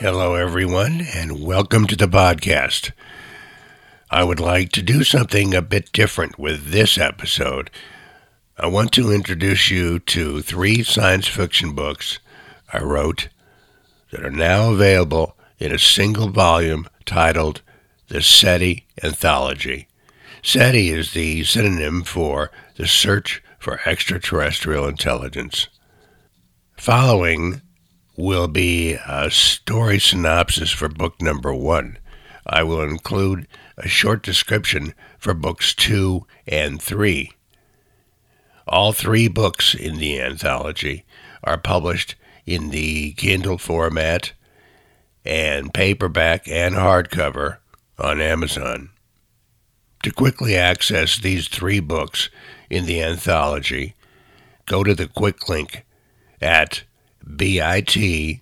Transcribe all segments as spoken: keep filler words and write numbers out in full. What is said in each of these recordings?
Hello, everyone, and welcome to the podcast. I would like to do something a bit different with this episode. I want to introduce you to three science fiction books I wrote that are now available in a single volume titled The SETI Anthology. SETI is the synonym for the Search for Extraterrestrial Intelligence. Following will be a story synopsis for book number one. I will include a short description for books two and three. All three books in the anthology are published in the Kindle format and paperback and hardcover on Amazon. To quickly access these three books in the anthology, go to the quick link at bit.ly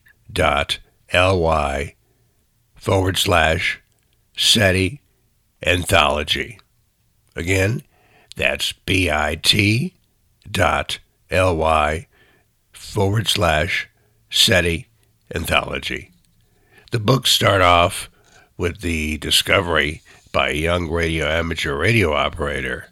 forward slash SETI Anthology. Again, that's bit.ly forward slash SETI Anthology. The books start off with the discovery by a young radio amateur radio operator.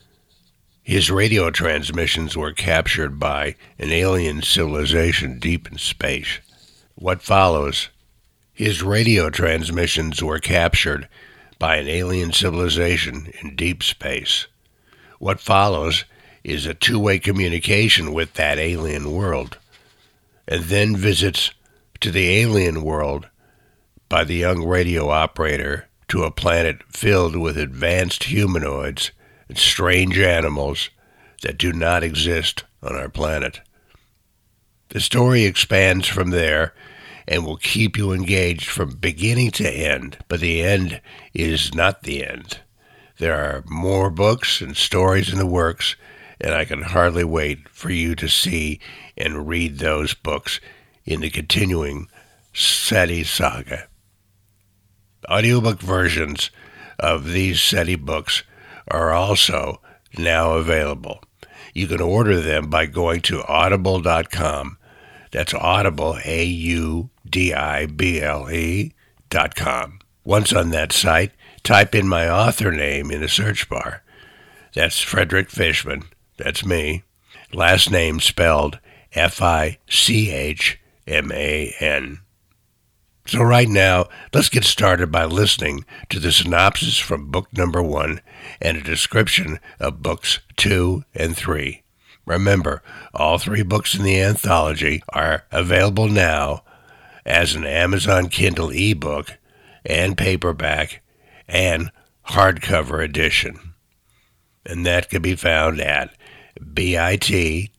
His radio transmissions were captured by an alien civilization deep in space. What follows? His radio transmissions were captured by an alien civilization in deep space. What follows is a two-way communication with that alien world, and then visits to the alien world by the young radio operator to a planet filled with advanced humanoids and strange animals that do not exist on our planet. The story expands from there and will keep you engaged from beginning to end, but the end is not the end. There are more books and stories in the works, and I can hardly wait for you to see and read those books in the continuing SETI saga. Audiobook versions of these SETI books are also now available. You can order them by going to audible dot com. That's Audible, A U D I B L E dot com. Once on that site, type in my author name in the search bar. That's Frederick Fishman. That's me. Last name spelled F I C H M A N. So right now, let's get started by listening to the synopsis from book number one and a description of books two and three. Remember, all three books in the anthology are available now as an Amazon Kindle ebook and paperback and hardcover edition. And that can be found at bit.ly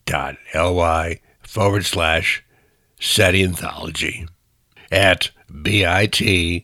forward slash SETI Anthology. At bit.ly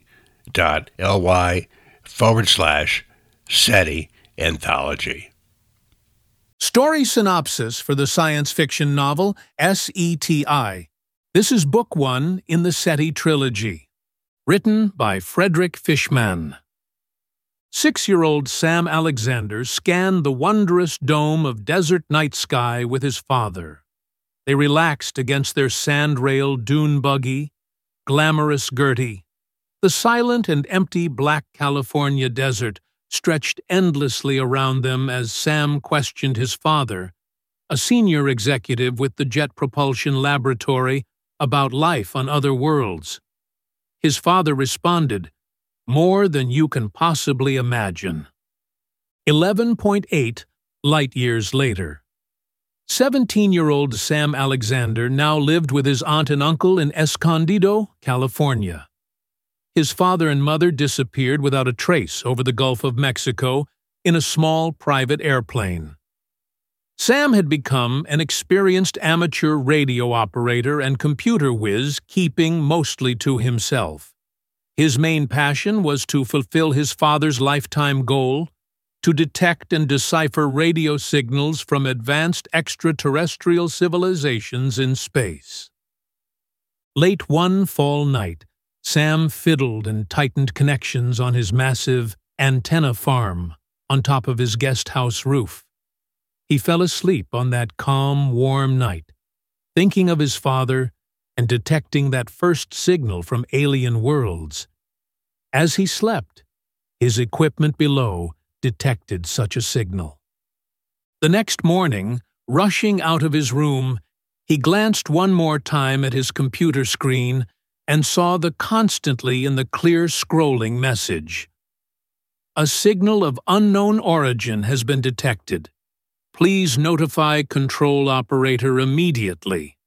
forward slash SETI Anthology. Story synopsis for the science fiction novel S E T I. This is book one in the SETI trilogy. Written by Frederick Fishman. Six-year-old Sam Alexander scanned the wondrous dome of desert night sky with his father. They relaxed against their sand-railed dune buggy, glamorous Gertie. The silent and empty black California desert stretched endlessly around them as Sam questioned his father, a senior executive with the Jet Propulsion Laboratory, about life on other worlds. His father responded, "More than you can possibly imagine." eleven point eight light-years later. Seventeen-year-old Sam Alexander now lived with his aunt and uncle in Escondido, California. His father and mother disappeared without a trace over the Gulf of Mexico in a small private airplane. Sam had become an experienced amateur radio operator and computer whiz, keeping mostly to himself. His main passion was to fulfill his father's lifetime goal, to detect and decipher radio signals from advanced extraterrestrial civilizations in space. Late one fall night, Sam fiddled and tightened connections on his massive antenna farm on top of his guest house roof. He fell asleep on that calm, warm night, thinking of his father and detecting that first signal from alien worlds. As he slept, his equipment below detected such a signal. The next morning, rushing out of his room, he glanced one more time at his computer screen and saw the constantly in the clear scrolling message. A signal of unknown origin has been detected. Please notify control operator immediately.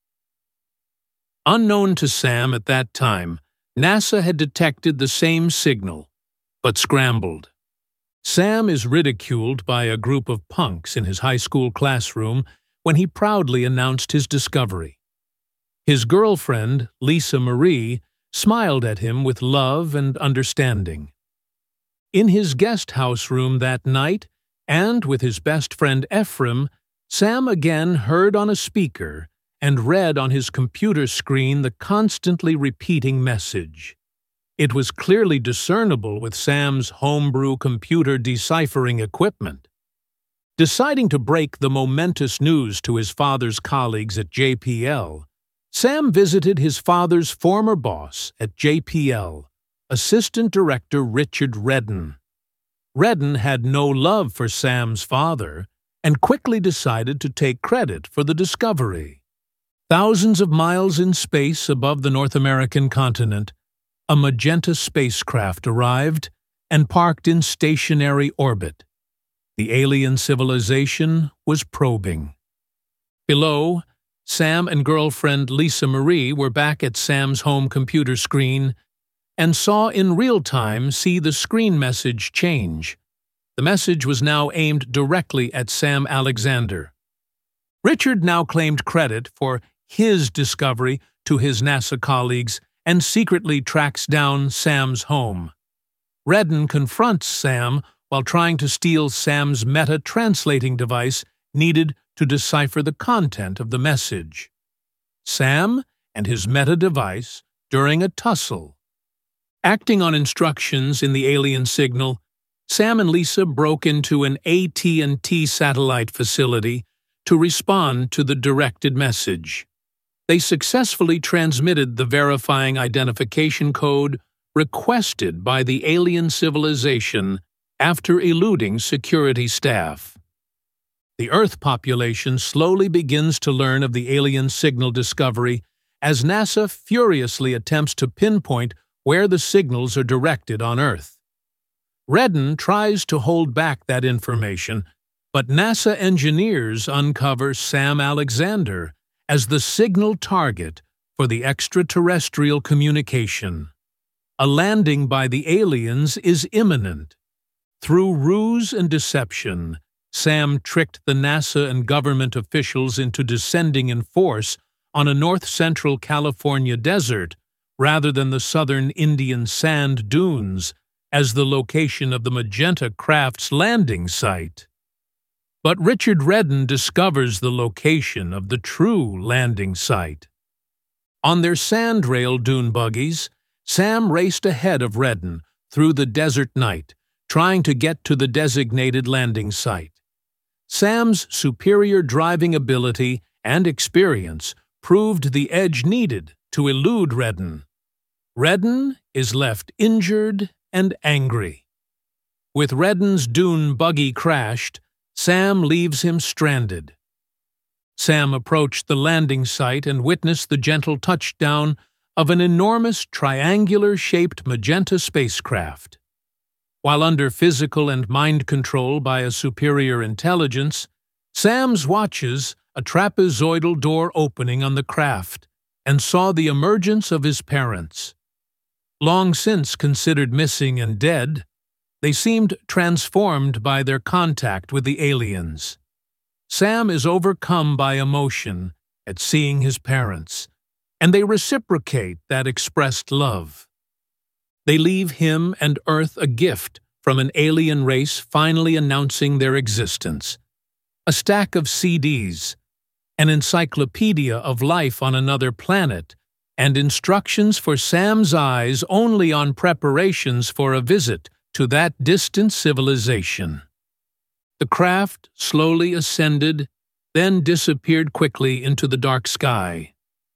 Unknown to Sam at that time, NASA had detected the same signal, but scrambled. Sam is ridiculed by a group of punks in his high school classroom when he proudly announced his discovery. His girlfriend, Lisa Marie, smiled at him with love and understanding. In his guest house room that night, and with his best friend Ephraim, Sam again heard on a speaker and read on his computer screen the constantly repeating message. It was clearly discernible with Sam's homebrew computer deciphering equipment. Deciding to break the momentous news to his father's colleagues at J P L, Sam visited his father's former boss at J P L, Assistant Director Richard Redden. Redden had no love for Sam's father and quickly decided to take credit for the discovery. Thousands of miles in space above the North American continent, a Magenta spacecraft arrived and parked in stationary orbit. The alien civilization was probing. Below, Sam and girlfriend Lisa Marie were back at Sam's home computer screen and saw in real time see the screen message change. The message was now aimed directly at Sam Alexander. Richard now claimed credit for his discovery to his NASA colleagues and secretly tracks down Sam's home. Redden confronts Sam while trying to steal Sam's meta-translating device needed to decipher the content of the message. Sam and his meta-device during a tussle. Acting on instructions in the alien signal, Sam and Lisa broke into an A T and T satellite facility to respond to the directed message. They successfully transmitted the verifying identification code requested by the alien civilization after eluding security staff. The Earth population slowly begins to learn of the alien signal discovery as NASA furiously attempts to pinpoint where the signals are directed on Earth. Redden tries to hold back that information, but NASA engineers uncover Sam Alexander as the signal target for the extraterrestrial communication. A landing by the aliens is imminent. Through ruse and deception, Sam tricked the NASA and government officials into descending in force on a north-central California desert rather than the southern Indian sand dunes as the location of the Magenta craft's landing site. But Richard Redden discovers the location of the true landing site. On their sandrail dune buggies, Sam raced ahead of Redden through the desert night, trying to get to the designated landing site. Sam's superior driving ability and experience proved the edge needed to elude Redden. Redden is left injured and angry. With Redden's dune buggy crashed, Sam leaves him stranded. Sam approached the landing site and witnessed the gentle touchdown of an enormous triangular-shaped Magenta spacecraft. While under physical and mind control by a superior intelligence, Sam's watches a trapezoidal door opening on the craft and saw the emergence of his parents. Long since considered missing and dead, they seemed transformed by their contact with the aliens. Sam is overcome by emotion at seeing his parents, and they reciprocate that expressed love. They leave him and Earth a gift from an alien race finally announcing their existence. A stack of C Ds, an encyclopedia of life on another planet, and instructions for Sam's eyes only on preparations for a visit to that distant civilization. The craft slowly ascended, then disappeared quickly into the dark sky.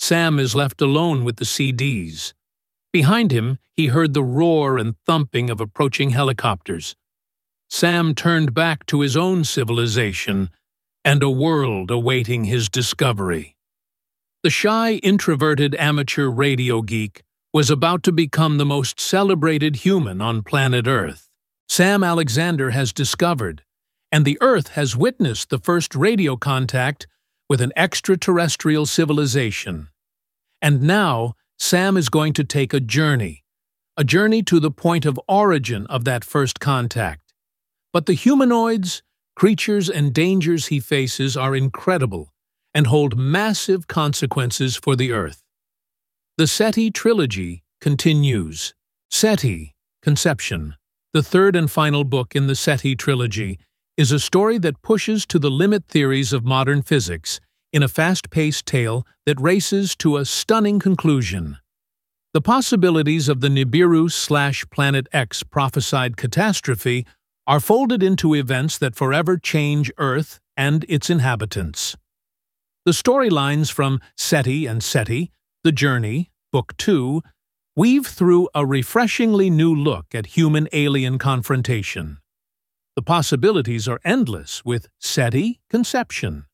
Sam is left alone with the C Ds. Behind him, he heard the roar and thumping of approaching helicopters. Sam turned back to his own civilization and a world awaiting his discovery. The shy, introverted amateur radio geek was about to become the most celebrated human on planet Earth. Sam Alexander has discovered, and the Earth has witnessed the first radio contact with an extraterrestrial civilization. And now, Sam is going to take a journey, a journey to the point of origin of that first contact. But the humanoids, creatures, and dangers he faces are incredible and hold massive consequences for the Earth. The SETI trilogy continues. SETI, Conception, the third and final book in the SETI trilogy, is a story that pushes to the limit theories of modern physics in a fast-paced tale that races to a stunning conclusion. The possibilities of the Nibiru-slash-Planet X prophesied catastrophe are folded into events that forever change Earth and its inhabitants. The storylines from SETI and SETI, The Journey, Book two, weave through a refreshingly new look at human-alien confrontation. The possibilities are endless with SETI, Conception.